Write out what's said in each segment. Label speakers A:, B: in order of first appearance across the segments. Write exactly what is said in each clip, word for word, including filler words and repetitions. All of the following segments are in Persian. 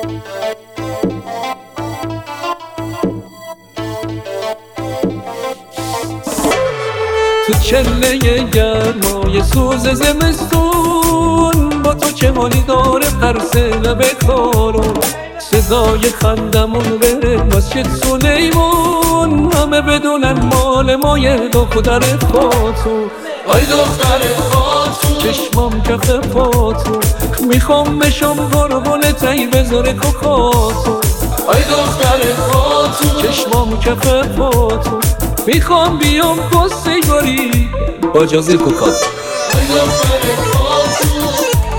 A: تو چله گرمای سوز زمستون، با تو چه حالی داره پرس لب کارون، صدای خندمون بره مسجد سلیمون، همه بدونن مال ما یه دختر خاتون. آی دختر خاتون چشمام کف پاتون، میخوام بشم قربون تی بذاره کوکاتون. آی دختر خاتون چشمام کف پاتون، میخوام بیام کسیگاری با جازی کوکاتون. آی دختر خاتون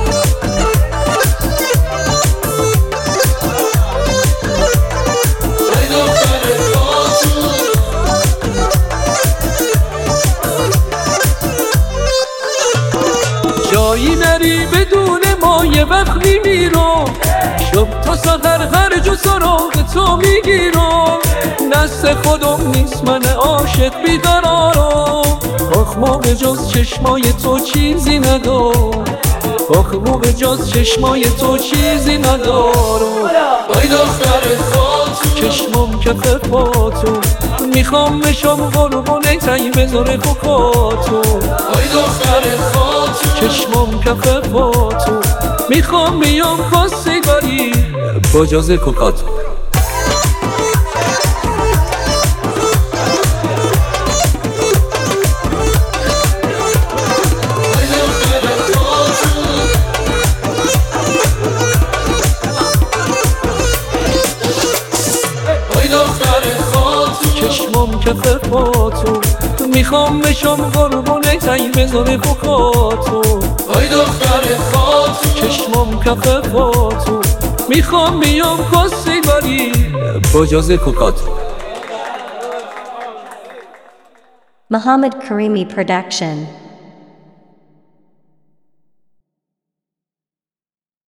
A: جایی نری بدون ما یه وقت میمیرم، شب تا سحر هر جو سراغ تو میگیرم، دست خودم نیست من عاشق بیقرارم، آخ موقع جز چشمای تو چیزی ندارم، آخ موقع جز چشمای تو چیزی ندارم. آی دختر خاتون چشمام کف پاتون، میخوام بشم قربونه تی بذاره کوکاتون. آی دختر خاتون چشمام کف پاتون، میخوام بیام کاسیگاری با جاز کوکاتون. چشمام کف پاتون، میخوام بشم قربونه تی بذاره کوکاتون. آی دختر خاتون چشمام کف پاتون، میخوام بیام کاسیگاری با جاز کوکاتون.
B: Muhammad Karimi Production.